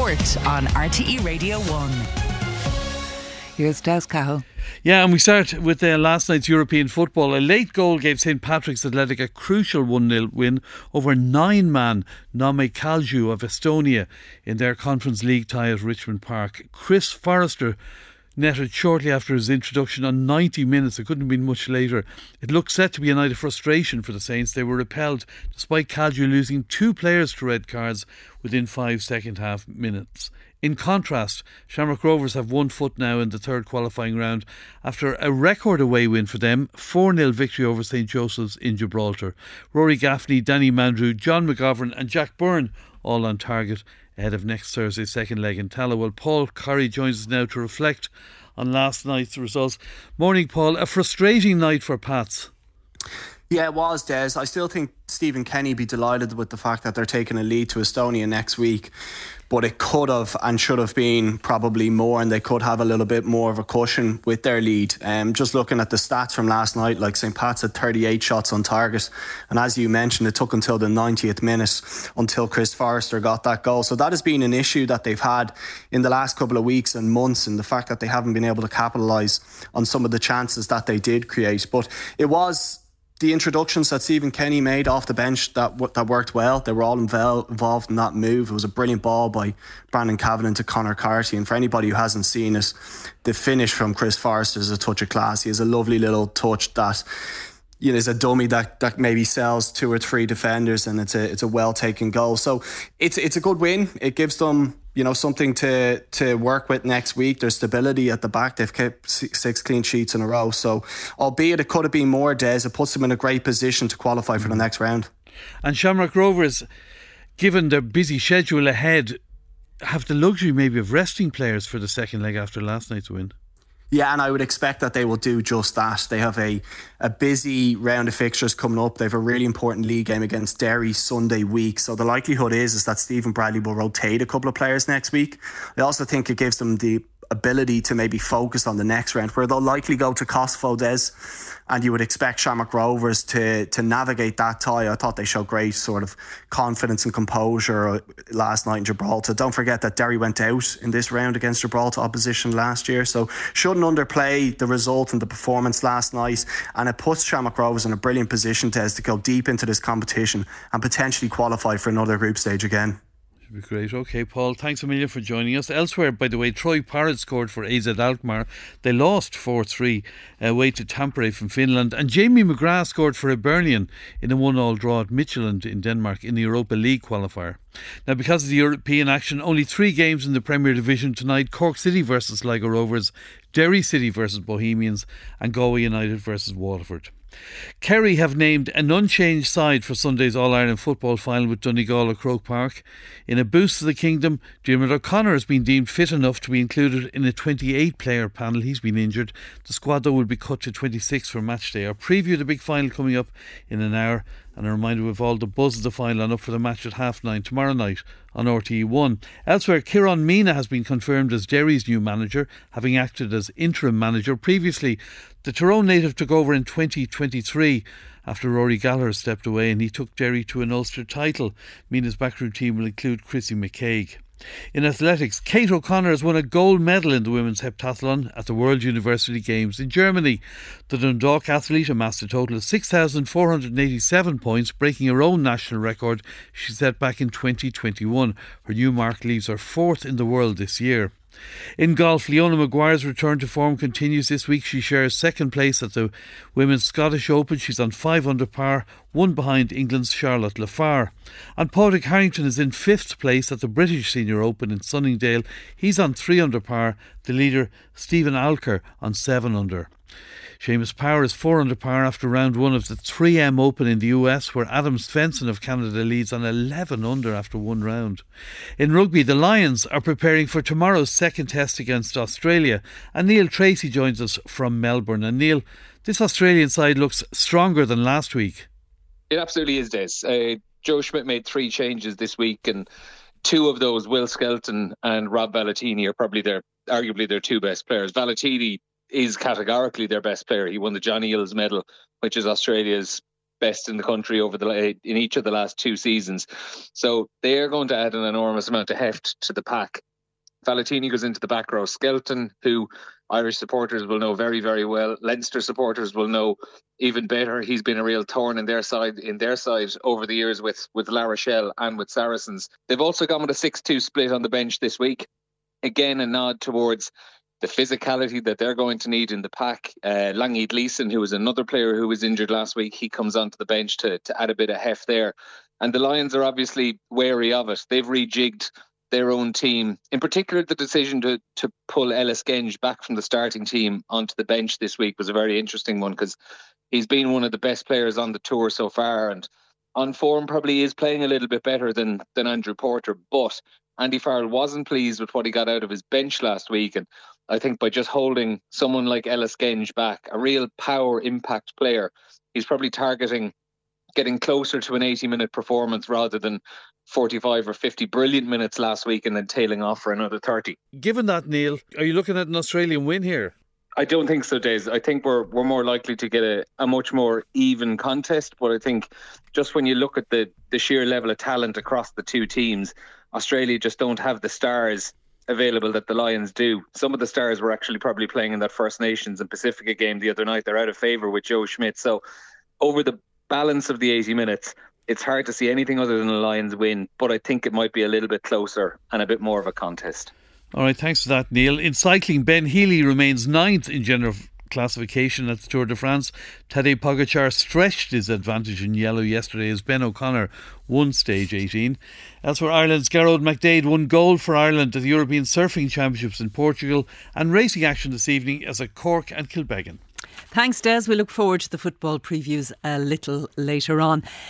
Sport on RTE Radio 1. Here's Des Cahill. Yeah, and we start with last night's European football. A late goal gave St Patrick's Athletic a crucial 1-0 win over nine-man Nome Kalju of Estonia in their Conference League tie at Richmond Park. Chris Forrester netted shortly after his introduction on 90 minutes. It couldn't have been much later. It looked set to be a night of frustration for the Saints. They were repelled despite Kalju losing 2 players to red cards within 5 second half minutes. In contrast, Shamrock Rovers have 1 foot now in the third qualifying round after a record away win for them, 4-0 victory over St Joseph's in Gibraltar. Rory Gaffney, Danny Mandrew, John McGovern and Jack Byrne all on target ahead of next Thursday's second leg in Tallaght. Well, Paul Curry joins us now to reflect on last night's results. Morning, Paul. A frustrating night for Pats. Yeah, it was, Des. I still think Stephen Kenny be delighted with the fact that they're taking a lead to Estonia next week. But it could have and should have been probably more, and they could have a little bit more of a cushion with their lead. Just looking at the stats from last night, like St Pat's had 38 shots on target. And as you mentioned, it took until the 90th minute until Chris Forrester got that goal. So that has been an issue that they've had in the last couple of weeks and months, and the fact that they haven't been able to capitalise on some of the chances that they did create. But it was the introductions that Stephen Kenny made off the bench that worked well. They were all involved in that move. It was a brilliant ball by Brandon Cavan to Conor Carty. And for anybody who hasn't seen it, the finish from Chris Forrester is a touch of class. He has a lovely little touch that, you know, is a dummy that maybe sells 2 or 3 defenders, and it's a well taken goal. So it's a good win. It gives them, you know, something to work with next week. There's stability at the back. They've kept 6 clean sheets in a row. So albeit it could have been more, Des, it puts them in a great position to qualify for the next round. And Shamrock Rovers, given their busy schedule ahead, have the luxury maybe of resting players for the second leg after last night's win. Yeah, and I would expect that they will do just that. They have a busy round of fixtures coming up. They have a really important league game against Derry Sunday week. So the likelihood is that Stephen Bradley will rotate a couple of players next week. I also think it gives them the ability to maybe focus on the next round, where they'll likely go to Kosovo, Des, and you would expect Shamrock Rovers to navigate that tie. I thought they showed great sort of confidence and composure last night in Gibraltar. Don't forget that Derry went out in this round against Gibraltar opposition last year, so shouldn't underplay the result and the performance last night, and it puts Shamrock Rovers in a brilliant position, Des, to go deep into this competition and potentially qualify for another group stage again. Should be great. OK, Paul, thanks a million for joining us. Elsewhere, by the way, Troy Parrott scored for AZ Alkmaar. They lost 4-3 away to Tampere from Finland. And Jamie McGrath scored for Hibernian in a 1-1 draw at Midtjylland in Denmark in the Europa League qualifier. Now, because of the European action, only 3 games in the Premier Division tonight. Cork City versus Sligo Rovers, Derry City versus Bohemians and Galway United versus Waterford. Kerry have named an unchanged side for Sunday's All-Ireland football final with Donegal at Croke Park. In a boost to the kingdom, Diarmuid O'Connor has been deemed fit enough to be included in a 28-player panel. He's been injured. The squad, though, will be cut to 26 for match day. Our preview of the big final coming up in an hour, and a reminder of all the buzz of the final and up for the match at 9:30 tomorrow night on RTE1. Elsewhere, Kieran Mina has been confirmed as Derry's new manager, having acted as interim manager. Previously, the Tyrone native took over in 2023 after Rory Gallagher stepped away, and he took Derry to an Ulster title. Mina's backroom team will include Chrissy McCaig. In athletics, Kate O'Connor has won a gold medal in the women's heptathlon at the World University Games in Germany. The Dundalk athlete amassed a total of 6,487 points, breaking her own national record she set back in 2021. Her new mark leaves her 4th in the world this year. In golf, Leona Maguire's return to form continues this week. She shares second place at the Women's Scottish Open. She's on 5 under par, 1 behind England's Charlotte Lafar. And Padraig Harrington is in 5th place at the British Senior Open in Sunningdale. He's on 3 under par. The leader, Stephen Alker, on 7 under. Seamus Power is 4 under par after round 1 of the 3M Open in the US, where Adam Svensson of Canada leads on 11 under after 1 round. In rugby, the Lions are preparing for tomorrow's second test against Australia, and Neil Tracy joins us from Melbourne. And Neil, this Australian side looks stronger than last week. It absolutely is, Des. Joe Schmidt made 3 changes this week, and 2 of those, Will Skelton and Rob Valentini, are probably arguably their 2 best players. Valentini is categorically their best player. He won the Johnny Eales medal, which is Australia's best in the country in each of the last 2 seasons. So they are going to add an enormous amount of heft to the pack. Valentini goes into the back row. Skelton, who Irish supporters will know very, very well. Leinster supporters will know even better. He's been a real thorn in their side over the years with La Rochelle and with Saracens. They've also gone with a 6-2 split on the bench this week. Again, a nod towards the physicality that they're going to need in the pack. Langeid Leeson, who was another player who was injured last week, he comes onto the bench to add a bit of heft there. And the Lions are obviously wary of it. They've rejigged their own team. In particular, the decision to pull Ellis Genge back from the starting team onto the bench this week was a very interesting one, because he's been one of the best players on the tour so far, and on form probably is playing a little bit better than Andrew Porter. But Andy Farrell wasn't pleased with what he got out of his bench last week, and I think by just holding someone like Ellis Genge back, a real power impact player, he's probably targeting getting closer to an 80-minute performance rather than 45 or 50 brilliant minutes last week and then tailing off for another 30. Given that, Neil, are you looking at an Australian win here? I don't think so, Des. I think we're more likely to get a much more even contest, but I think just when you look at the sheer level of talent across the two teams, Australia just don't have the stars available that the Lions do. Some of the stars were actually probably playing in that First Nations and Pacifica game the other night. They're out of favour with Joe Schmidt. So over the balance of the 80 minutes, it's hard to see anything other than the Lions win, but I think it might be a little bit closer and a bit more of a contest. All right, thanks for that, Neil. In cycling, Ben Healy remains 9th in general classification at the Tour de France. Tadej Pogacar stretched his advantage in yellow yesterday as Ben O'Connor won stage 18. Elsewhere, Ireland's Gearóid McDaid won gold for Ireland at the European Surfing Championships in Portugal, and racing action this evening as at Cork and Kilbeggan. Thanks, Des. We look forward to the football previews a little later on.